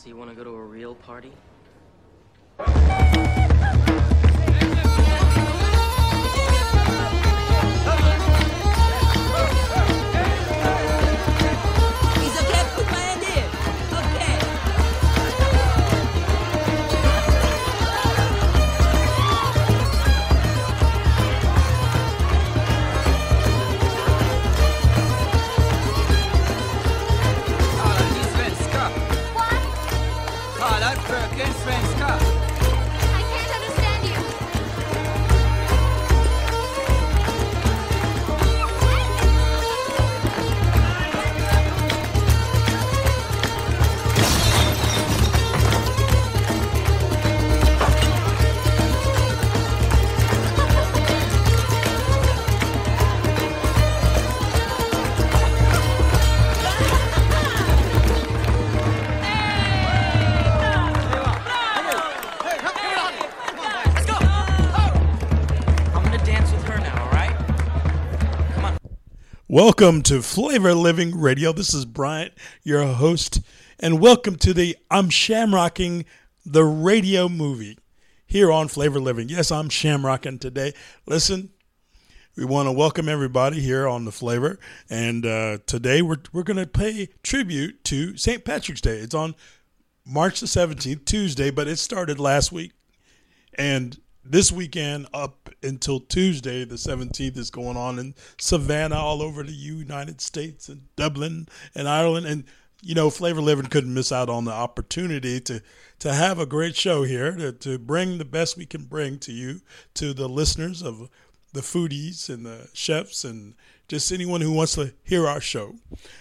So you want to go to a real party? Welcome to Flavor Living Radio. This is Bryant, your host, and welcome to the I'm Shamrocking the Radio movie here on Flavor Living. Yes, I'm shamrocking today. Listen, we want to welcome everybody here on the Flavor, and today we're going to pay tribute to St. Patrick's Day. It's on March the 17th, Tuesday, but it started last week, and this weekend up until Tuesday, the 17th, is going on in Savannah, all over the United States, and Dublin and Ireland. And, you know, Flavor Living couldn't miss out on the opportunity to have a great show here, to bring the best we can bring to you, to the listeners of the foodies and the chefs and just anyone who wants to hear our show.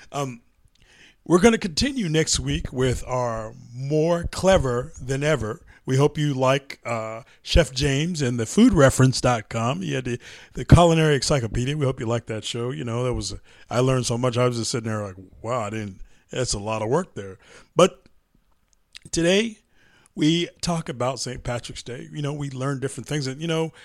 We're going to continue next week with our More Clever Than Ever. We hope you like Chef James and the foodreference.com. He had the culinary encyclopedia. We hope you like that show. You know, I learned so much. I was just sitting there like, wow, that's a lot of work there. But today we talk about St. Patrick's Day. You know, we learn different things. And, you know,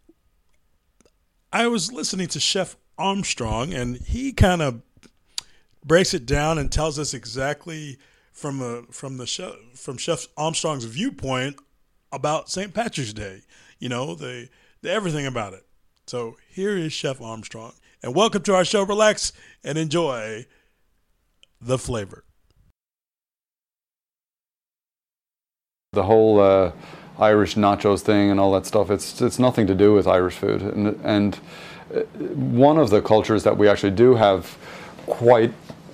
I was listening to Chef Armstrong, and he kind of breaks it down and tells us exactly from Chef Armstrong's viewpoint about St. Patrick's Day, you know, the everything about it. So here is Chef Armstrong, and welcome to our show. Relax and enjoy the flavor. The whole Irish nachos thing and all that stuff, it's nothing to do with Irish food, and one of the cultures that we actually do have quite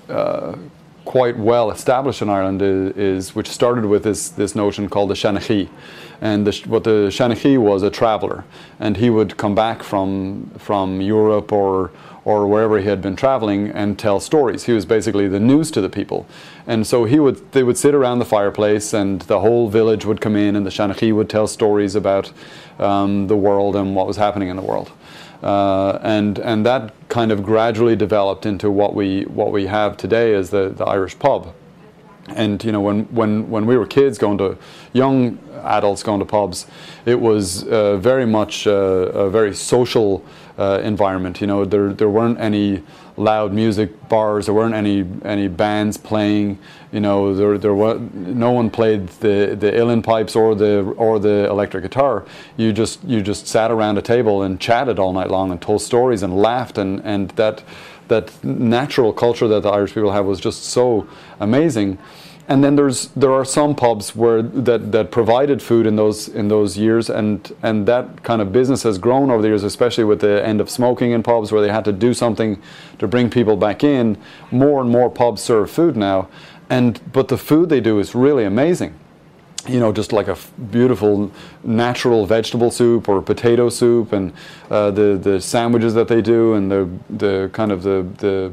well established in Ireland is which started with this notion called the Shanachie. And what the Shanachie was a traveller, and he would come back from Europe or wherever he had been travelling and tell stories. He was basically the news to the people. And so they would sit around the fireplace, and the whole village would come in, and the Shanachie would tell stories about the world and what was happening in the world. And that kind of gradually developed into what we have today as the Irish pub. And you know, when we were kids, young adults going to pubs, it was very much a very social environment. You know, there weren't any loud music bars, there weren't any bands playing. You know, no one played the uilleann pipes or the electric guitar. You just sat around a table and chatted all night long and told stories and laughed, and that natural culture that the Irish people have was just so amazing. And then there are some pubs that provided food in those years, and that kind of business has grown over the years, especially with the end of smoking in pubs, where they had to do something to bring people back in. More and more pubs serve food now, but the food they do is really amazing. You know, just like a beautiful natural vegetable soup or potato soup, and the sandwiches that they do, and the kind of the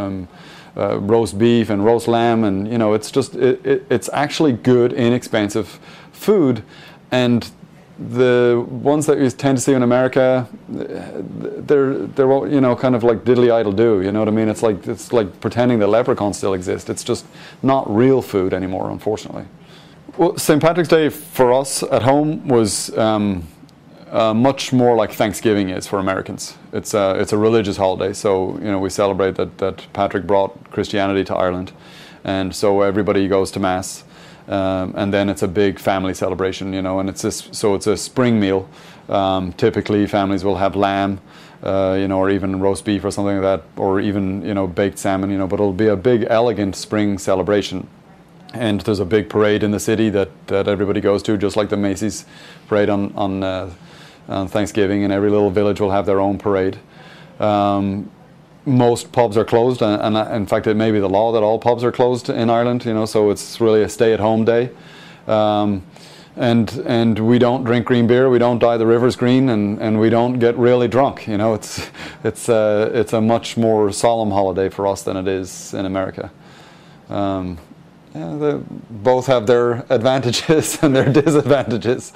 roast beef and roast lamb, and you know, it's actually good, inexpensive food. And the ones that you tend to see in America, they're you know, kind of like diddly idle do. You know what I mean? It's like pretending that leprechauns still exist. It's just not real food anymore, unfortunately. Well, St. Patrick's Day for us at home was much more like Thanksgiving is for Americans. It's a religious holiday, so you know, we celebrate that Patrick brought Christianity to Ireland, and so everybody goes to mass, and then it's a big family celebration, and it's a spring meal. Typically, families will have lamb, or even roast beef or something like that, or even baked salmon, but it'll be a big, elegant spring celebration. And there's a big parade in the city that everybody goes to, just like the Macy's parade on Thanksgiving, and every little village will have their own parade. Most pubs are closed, and in fact, it may be the law that all pubs are closed in Ireland. So it's really a stay-at-home day. And we don't drink green beer, we don't dye the rivers green, and we don't get really drunk. It's a much more solemn holiday for us than it is in America. They both have their advantages and their disadvantages.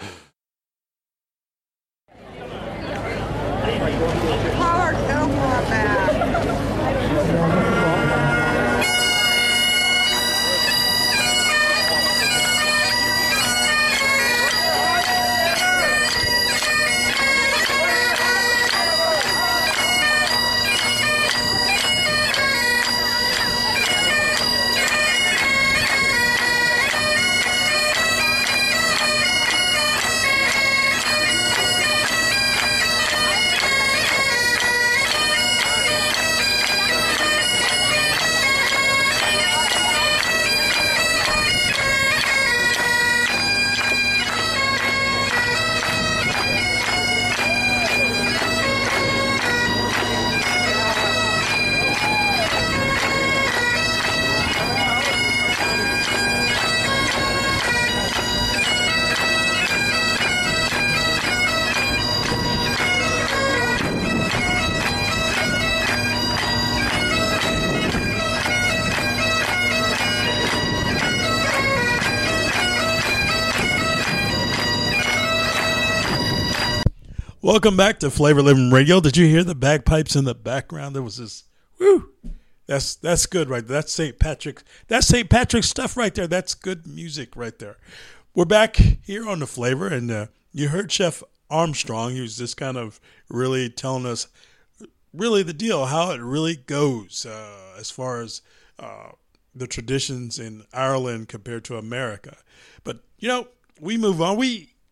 Welcome back to Flavor Living Radio. Did you hear the bagpipes in the background? There was this, whoo, that's good right there. That's St. Patrick. That's St. Patrick's stuff right there. That's good music right there. We're back here on the Flavor, and you heard Chef Armstrong. He was just kind of really telling us really the deal, how it really goes as far as the traditions in Ireland compared to America. But, we move on.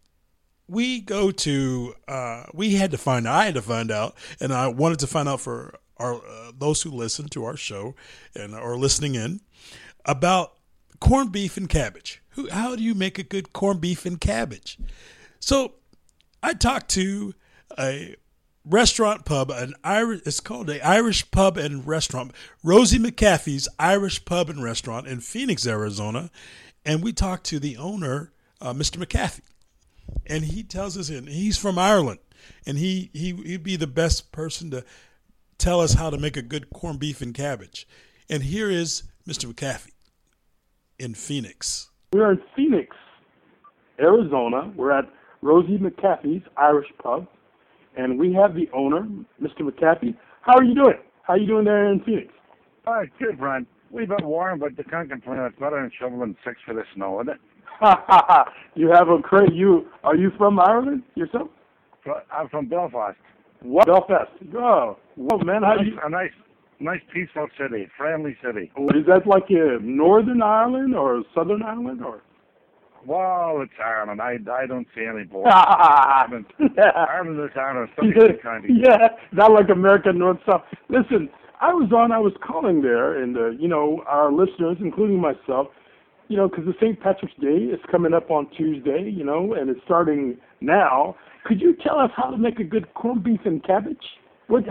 We go to, I had to find out, and I wanted to find out for our those who listen to our show and are listening in, about corned beef and cabbage. How do you make a good corned beef and cabbage? So I talked to a restaurant pub, it's called the Irish Pub and Restaurant, Rosie McCaffey's Irish Pub and Restaurant in Phoenix, Arizona, and we talked to the owner, Mr. McCaffey. And he tells us, and he's from Ireland, and he'd be the best person to tell us how to make a good corned beef and cabbage. And here is Mr. McCaffey in Phoenix. We're in Phoenix, Arizona. We're at Rosie McCaffey's Irish Pub, and we have the owner, Mr. McCaffey. How are you doing? How are you doing there in Phoenix? All right, good, Brian. We've been warm, but you can't complain. It's better than shoveling 6 for the snow, isn't it? You have a great. Are you from Ireland yourself? I'm from Belfast. What? Belfast. Oh, well, man, A nice, peaceful city, friendly city. Is that like Northern Ireland or Southern Ireland or? Well, it's Ireland. I don't see any borders. Ireland is Ireland. Yeah, not like America North South. Listen, I was calling there, and our listeners, including myself. Because the St. Patrick's Day is coming up on Tuesday, and it's starting now. Could you tell us how to make a good corned beef and cabbage? What's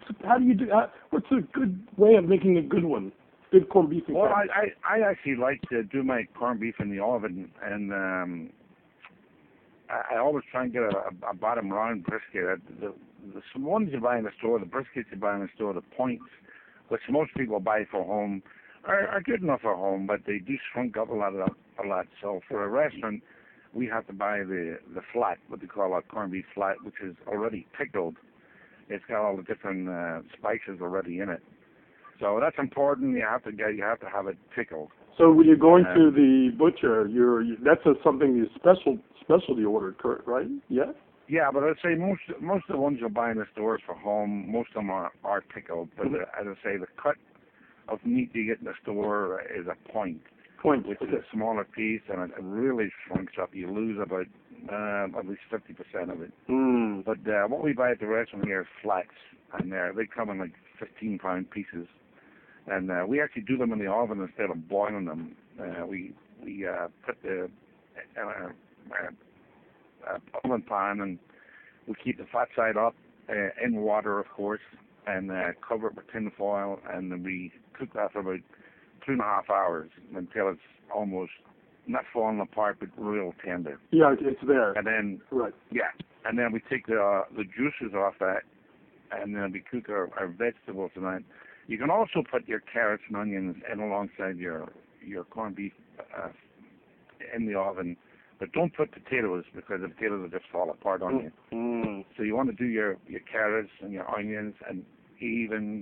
a good way of making a good one? Good corned beef and cabbage. Well, I actually like to do my corned beef in the oven, and I always try and get a bottom round brisket. The ones you buy in the store, the briskets you buy in the store, the points, which most people buy for home, are good enough for home, but they do shrink up a lot. So for a restaurant, we have to buy the flat, what they call a corned beef flat, which is already pickled. It's got all the different spices already in it. So that's important. You have to have it pickled. So when you're going to the butcher, that's something you specialty ordered, right? Yeah. Yeah, but I'd say most of the ones you'll buy in the stores for home, most of them are pickled. But as I say, the cut of meat you get in the store is a point. Point. which is Okay. a smaller piece, and it really shrinks up. You lose about at least 50% of it. Mm. But what we buy at the restaurant here is flats, and they come in like 15-pound pieces. And we actually do them in the oven instead of boiling them. We put the oven pan, and we keep the fat side up in water, of course, and cover it with tin foil, and then we cook that for about 2.5 hours until it's almost not falling apart, but real tender. Yeah, it's there. And then Right. yeah, and then we take the juices off that, and then we cook our vegetables in that. You can also put your carrots and onions in alongside your corned beef in the oven, but don't put potatoes because the potatoes will just fall apart on you. Mm. So you want to do your carrots and your onions, and even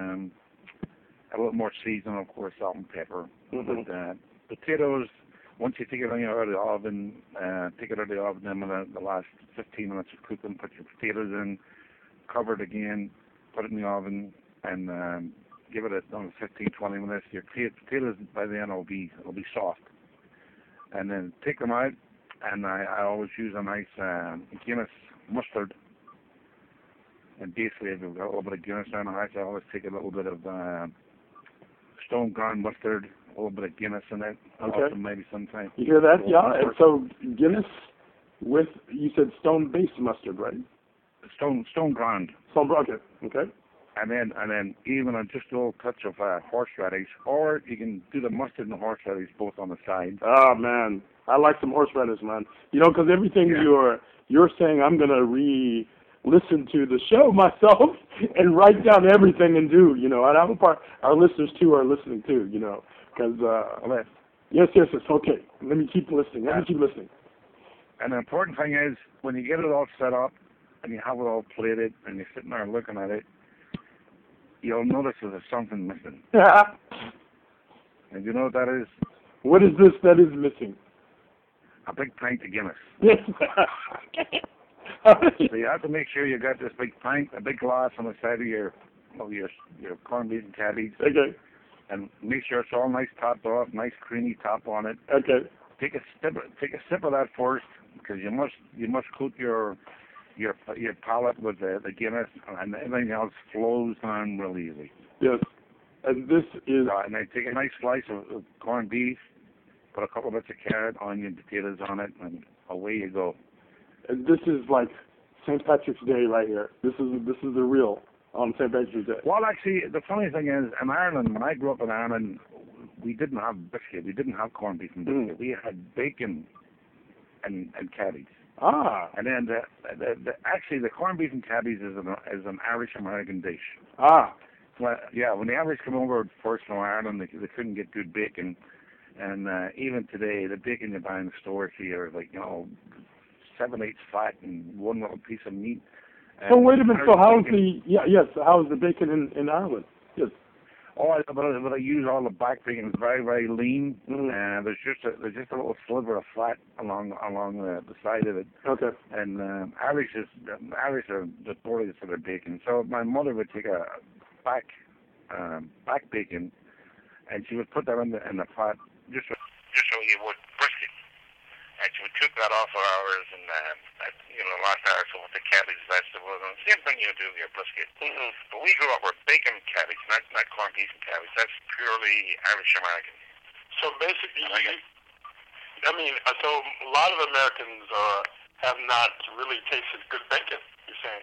a little more seasoning, of course, salt and pepper. Mhm. But potatoes, once you take it out of the oven, take it out of the oven, then in the last 15 minutes of cooking, put your potatoes in, cover it again, put it in the oven, and give it another 15-20 minutes. Your potatoes by then will be soft. And then take them out, and I always use a nice Guinness mustard. And basically, if you've got a little bit of Guinness down the house, I always take a little bit of stone ground mustard, a little bit of Guinness in it. Okay. Also maybe sometimes. You hear that? Yeah. And so Guinness with, you said stone-based mustard, right? Stone ground. Stone. Okay. And then even just a little touch of horseradish, or you can do the mustard and the horseradish both on the side. Oh man, I like some horseradish, man. You know, because everything Yeah. you're saying, I'm gonna listen to the show myself and write down everything and do. You know, and I'm a part. Our listeners too are listening too. You know, because yes. Okay, let me keep listening. And the important thing is when you get it all set up and you have it all plated and you're sitting there looking at it, you'll notice that there's something missing. And you know what that is? What is this that is missing? A big pint of Guinness. Yes. So you have to make sure you got this big pint, a big glass on the side of your corned beef and cabbage, Okay. and make sure it's all nice topped off, nice creamy top on it. Okay. Take a sip of that first, because you must coat your palate with the Guinness, and everything else flows down real easy. Yes. And this is. And then take a nice slice of corned beef, put a couple of bits of carrot, onion, potatoes on it, and away you go. And this is like St. Patrick's Day right here. This is the real on St. Patrick's Day. Well, actually, the funny thing is, in Ireland, when I grew up in Ireland, we didn't have biscuit. We didn't have corned beef and biscuit. We had bacon and cabbage. Ah. And then actually the corned beef and cabbage is an Irish American dish. Ah. Well, yeah, when the Irish come over first from Ireland, they couldn't get good bacon, and even today, the bacon you buy in the stores here is like 7/8 fat and one little piece of meat. So wait a minute. So how is how is the bacon in Ireland? Yes. Oh, but I use all the back bacon. It's very, very lean, Mm-hmm. and there's just a little sliver of fat along the side of it. Okay. And Irish are notorious for their bacon. So my mother would take a back bacon, and she would put that in the pot just so you would brisket. And she would cook that off for hours, and the last hour or so with the cabbage, vegetables, and the same thing you do with your brisket. Mm-hmm. But we grew up with bacon cabbage, not corned beef and cabbage. That's purely Irish American. So basically, so a lot of Americans have not really tasted good bacon, you're saying?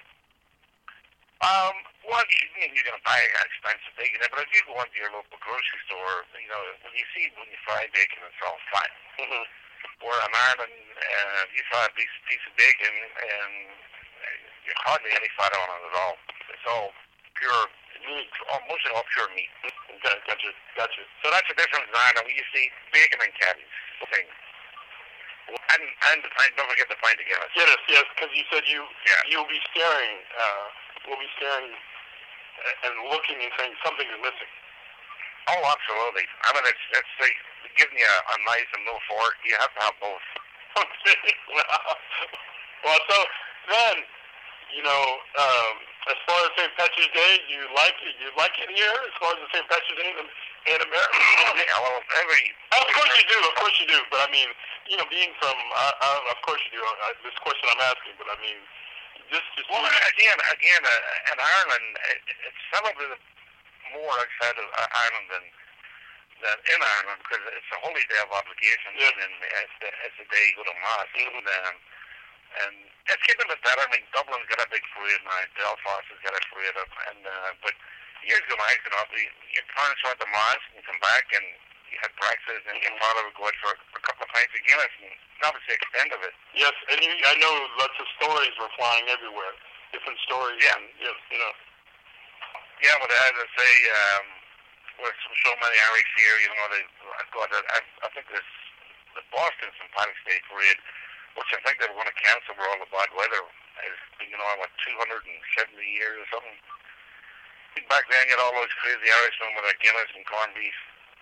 Well, you're going to buy expensive bacon, but if you go into your local grocery store, when you fry bacon, it's all fat. Mm-hmm. Where in Ireland, you fry a piece of bacon, and there's hardly any fat on it at all. It's all pure, mostly all pure meat. Gotcha. So that's the difference in Ireland. We used to eat bacon and cabbage thing. And don't forget the pint of Guinness. Guinness, yes, because you said you'll be staring, we'll be staring and looking and saying something is missing. Oh, absolutely. I mean, it's like giving you a knife and no fork. You have to have both. Okay. Well, so then you know, as far as St. Patrick's Day, you like it here as far as the St. Patrick's Day in America? Yeah, well, Of course you do. But I mean, you know, being from, of course you do. This question I'm asking, but I mean, just well, again, in Ireland, it's some of the more outside of Ireland than in Ireland, because it's a holy day of obligation, and it's a day you go to mass, and it's getting a bit better. I mean, Dublin's got a big parade now, Belfast has got a parade, but years ago, your parents went to mass and come back, and you had breakfast, and your father would go out for a couple of pints of Guinness, and that was the extent of it. Yes, and I know lots of stories were flying everywhere, different stories. Yeah. And, yes, you know. Yeah, but as I say, with so many Irish here, you know, I think the Boston St. Patrick's Day parade, which I think they were going to cancel for all the bad weather, is, you know, 270 years or something. Back then, you had all those crazy Irishmen with their Guinness and corned beef.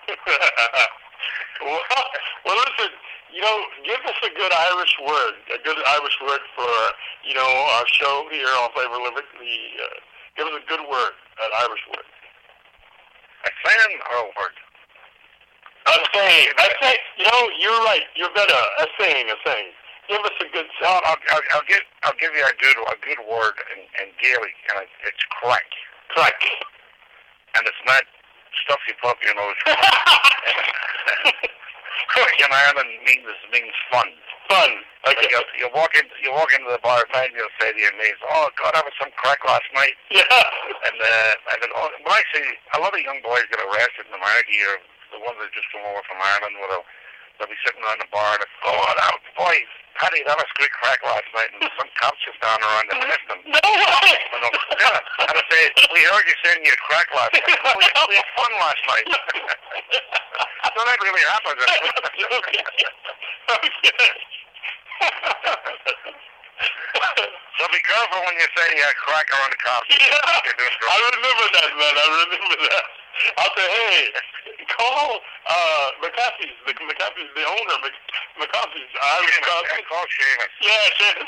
well, listen, you know, give us a good Irish word for, you know, our show here on Flavor Living. Give us a good word, an Irish word. A saying or a word? A saying. You know, you're right. You're better. A saying. Give us a good saying. I'll give you a good word in Gaelic, and it's crack. Crack. And it's not stuff you put up your nose. Crack in Ireland means fun. Fun. Okay. Like you walk into the bar and you'll say to your mates, "Oh God, I had some crack last night." Yeah. And when I see a lot of young boys get arrested in America here, the ones that just come over from Ireland, they'll be sitting around the bar and boys, Paddy, that was great crack last night, and some cops just down around and missed them. No way! Yeah. And I say, we heard you saying you had crack last night. We had fun last night. So that really happens. Okay. So be careful when you say you had crack around the cops. Yeah. You're doing drugs. I remember that, man. I'll say, hey, call McAfee's, the owner, McAfee's. Call Seamus. Yeah, Seamus.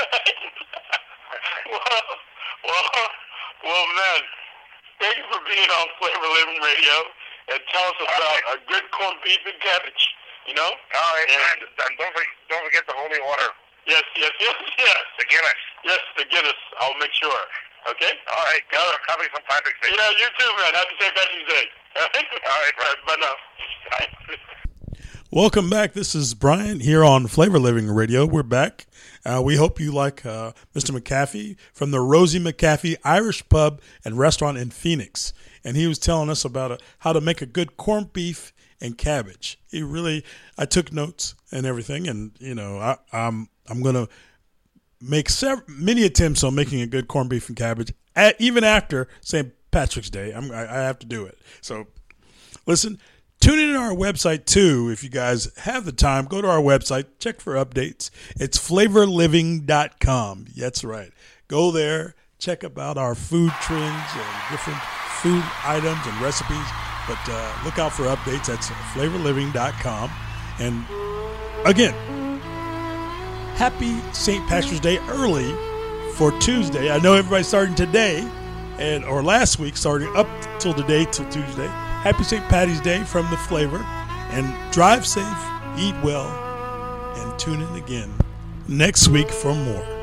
well, man, thank you for being on Flavor Living Radio and tell us about a good corned beef and cabbage, you know? All right, and don't forget the holy water. Yes. The Guinness. Yes, the Guinness. I'll make sure. Okay? All right. Happy St. Patrick's Day. Yeah, you too, man. Happy St. Patrick's Day. All right. Bye now. Bye. Welcome back. This is Brian here on Flavor Living Radio. We're back. We hope you like Mr. McAfee from the Rosie McAfee Irish Pub and Restaurant in Phoenix. And he was telling us about how to make a good corned beef and cabbage. I took notes and everything, and you know, I'm going to make many attempts on making a good corned beef and cabbage, even after St. Patrick's Day. I have to do it. So, listen, tune in to our website too. If you guys have the time, go to our website, check for updates. It's flavorliving.com. That's right. Go there, check about our food trends and different food items and recipes. But look out for updates. That's flavorliving.com. And again, happy St. Patrick's Day early for Tuesday. I know everybody's starting today or last week, starting up till today, till Tuesday. Happy St. Patty's Day from the Flavor. And drive safe, eat well, and tune in again next week for more.